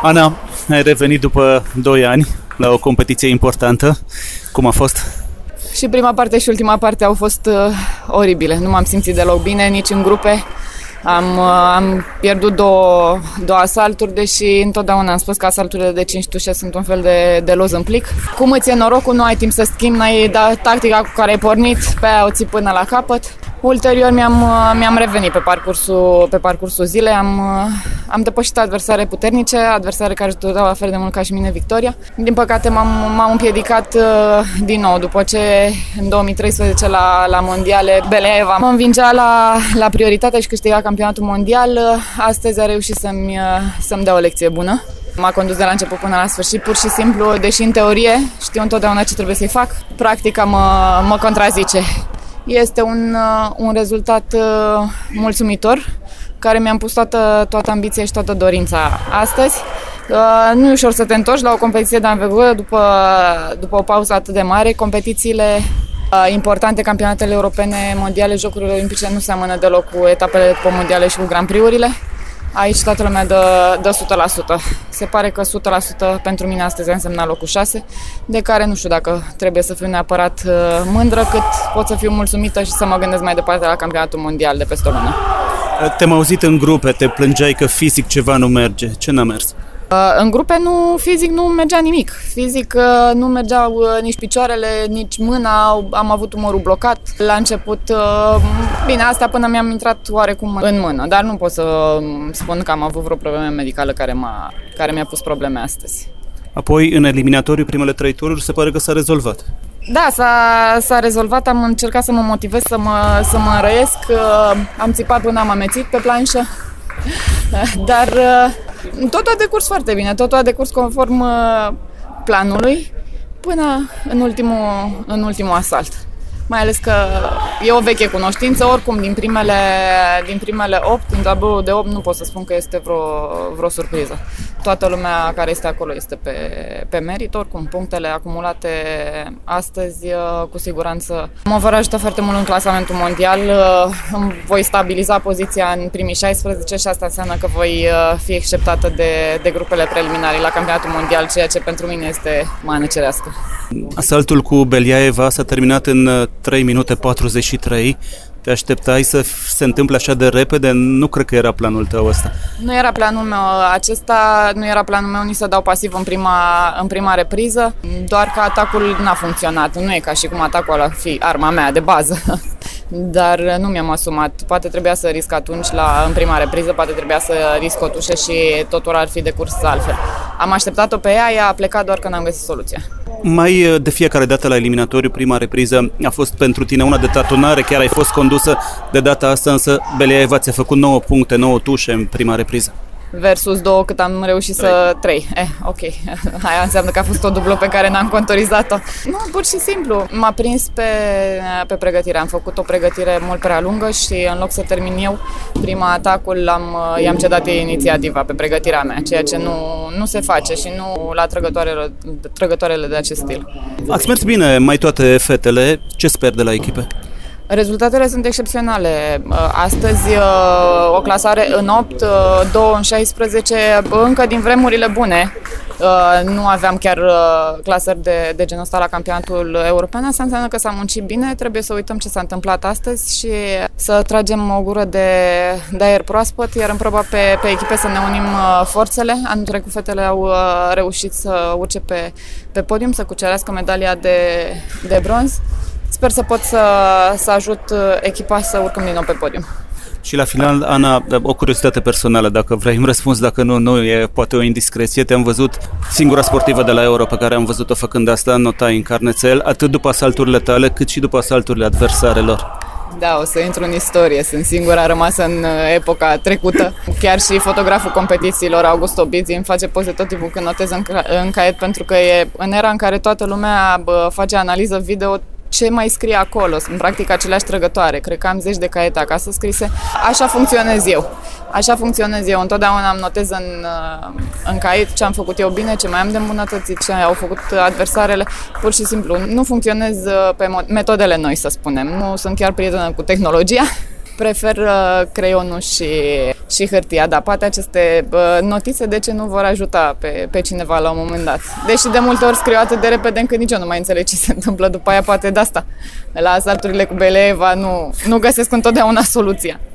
Ana, ai revenit după 2 ani la o competiție importantă. Cum a fost? Și prima parte și ultima parte au fost oribile. Nu m-am simțit deloc bine, nici în grupe. Am pierdut două asalturi, deși întotdeauna am spus că asalturile de 5 tușe sunt un fel de loz în plic. Cum îți e norocul, nu ai timp să schimbi, n-ai tactica cu care ai pornit, pe aia o ții până la capăt. Ulterior mi-am revenit pe parcursul zilei, am depășit adversare puternice, adversare care își doreau la fel de mult ca și mine victoria. Din păcate m-am împiedicat din nou, după ce în 2013 la mondiale Beleeva mă învingea la prioritate și câștiga campionatul mondial. Astăzi a reușit să-mi dea o lecție bună. M-a condus de la început până la sfârșit, pur și simplu, deși în teorie știu întotdeauna ce trebuie să-i fac, practica mă contrazice. Este un rezultat mulțumitor, care mi-am pus toată ambiția și toată dorința astăzi. Nu e ușor să te întorci la o competiție de anvergură după o pauză atât de mare. Competițiile importante, campionatele europene, mondiale, jocurile olimpice nu seamănă deloc cu etapele după mondiale și cu Grand Prix-urile. Aici toată lumea dă 100%. Se pare că 100% pentru mine astăzi a însemnat locul 6, de care nu știu dacă trebuie să fiu neapărat mândră, cât pot să fiu mulțumită și să mă gândesc mai departe la campionatul mondial de peste o lună. Te-am auzit în grupe, te plângeai că fizic ceva nu merge. Ce n-a mers? În grupe fizic nu mergea nimic. Fizic nu mergeau nici picioarele, nici mâna, am avut umărul blocat. La început, bine, asta până mi-am intrat oarecum în mână, dar nu pot să spun că am avut vreo problemă medicală care mi-a pus probleme astăzi. Apoi, în eliminatoriu, primele 3 tururi, se pare că s-a rezolvat. Da, s-a rezolvat, am încercat să mă motivez, să mă înrăiesc, am țipat până am amețit pe planșă, dar totul a decurs foarte bine, totul a decurs conform planului până în ultimul asalt. Mai ales că e o veche cunoștință, oricum din primele 8, în tabloul de 8 nu pot să spun că este vreo surpriză. Toată lumea care este acolo este pe merit, oricum punctele acumulate astăzi cu siguranță mă vor ajuta foarte mult în clasamentul mondial. Îmi voi stabiliza poziția în primii 16 și asta înseamnă că voi fi acceptată de grupele preliminare la campionatul mondial, ceea ce pentru mine este mană cerească. Asaltul cu Beliaeva s-a terminat în 3 minute 43. Te așteptai să se întâmple așa de repede? Nu cred că era planul tău ăsta. Nu era planul meu acesta, nu era planul meu nici să dau pasiv în prima repriză, doar că atacul n-a funcționat. Nu e ca și cum atacul ar fi arma mea de bază. Dar nu mi-am asumat. Poate trebuia să risc atunci în prima repriză, poate trebuia să risc o tușă și totul ar fi decurs altfel. Am așteptat-o pe ea a plecat doar că n-am găsit soluția. Mai de fiecare dată la eliminatoriu, prima repriză a fost pentru tine una de tatonare, chiar ai fost condusă. De data asta însă Beliaeva ți-a făcut 9 puncte, 9 tușe în prima repriză. Versus 2 cât am reușit 3. Ok. Aia înseamnă că a fost o dublă pe care n-am contorizat-o. Nu, pur și simplu. M-a prins pe pregătire. Am făcut o pregătire mult prea lungă și în loc să termin eu prima atacul, i-am cedat inițiativa pe pregătirea mea, ceea ce nu se face și nu la trăgătoarele de acest stil. Ați mers bine mai toate fetele. Ce sper de la echipe? Rezultatele sunt excepționale. Astăzi o clasare în 8, 2 în 16, încă din vremurile bune. Nu aveam chiar clasări de genul ăsta la campionatul european. Asta înseamnă că s-a muncit bine, trebuie să uităm ce s-a întâmplat astăzi și să tragem o gură de aer proaspăt, iar în proba pe echipe să ne unim forțele. Anul trecut fetele au reușit să urce pe podium, să cucerească medalia de bronz. Sper să pot să ajut echipa să urcăm din nou pe podium. Și la final, Ana, o curiozitate personală, dacă vrei îmi răspunzi, dacă nu e poate o indiscreție. Te-am văzut, singura sportivă de la Euro pe care am văzut-o făcând asta, notai în carnețel, atât după asalturile tale, cât și după asalturile adversarelor. Da, o să intru în istorie, sunt singura rămasă în epoca trecută. Chiar și fotograful competițiilor, Augusto Bizzi, îmi face poze tot timpul când notez în caiet, pentru că e în era în care toată lumea face analiză video. Ce mai scrie acolo? Sunt practic aceleași trăgătoare. Cred că am 10 de caiete acasă scrise. Așa funcționez eu. Întotdeauna am notez în caiet ce am făcut eu bine, ce mai am de îmbunătățit, ce au făcut adversarele. Pur și simplu nu funcționez pe metodele noi, să spunem. Nu sunt chiar prietenă cu tehnologia. Prefer creionul și hârtia, dar poate aceste notițe de ce nu vor ajuta pe cineva la un moment dat. Deși de multe ori scriu atât de repede încât nici eu nu mai înțeleg ce se întâmplă după aia, poate de asta. La asalturile cu Beleeva nu găsesc întotdeauna soluția.